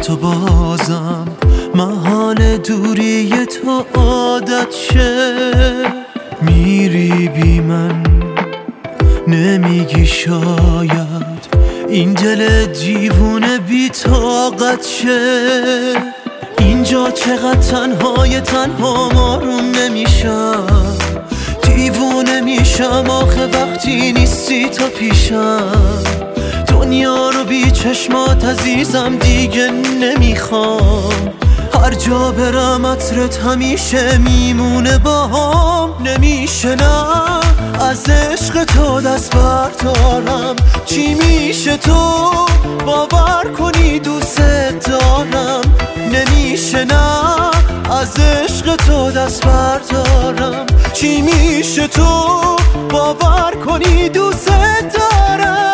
تو بازم محال دوری تو عادت شه. میری بی من نمیگی شاید این دل دیوونه بی طاقت شه. اینجا چقدر تنها آروم نمیشم، دیوونه میشم آخه وقتی نیستی تا پیشم. دنیا رو بی چشمات عزیزم دیگه نمیخوام، هر جا برم عطرت همیشه میمونه باهام. نمیشه نه از عشق تو دست بردارم، چی میشه تو باور کنی دوست دارم. نمیشه نه از عشق تو دست بردارم، چی میشه تو باور کنی دوست دارم.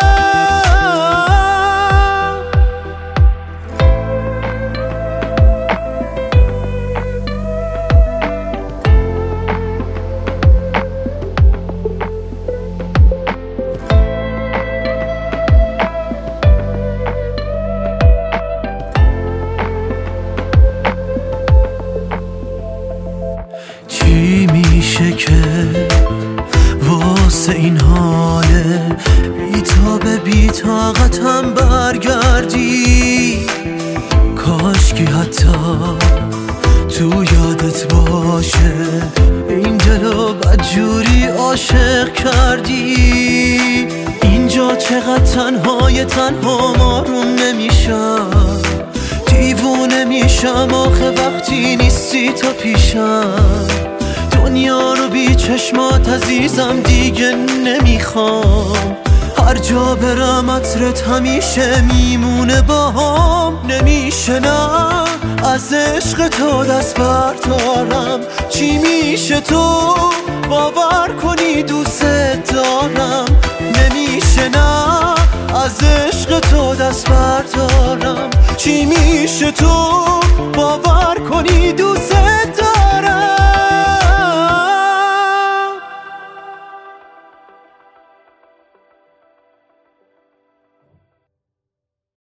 چی میشه که واسه این حاله بی طاقتم برگردی؟ کاش که حتی تو یادت باشه این دلو بدجوری عاشق کردی. اینجا چقدر تنها آروم نمیشم، دیوونه میشم آخه وقتی نیستی تا پیشم. دنیا رو بی چشمات عزیزم دیگه نمیخوام، هر جا برم عطرت همیشه میمونه باهام. نمیشه نه از عشق تو دست بردارم، چی میشه تو باور کنی دوست دارم. نمیشه نه از عشق تو دست بردارم، چی میشه تو باور کنی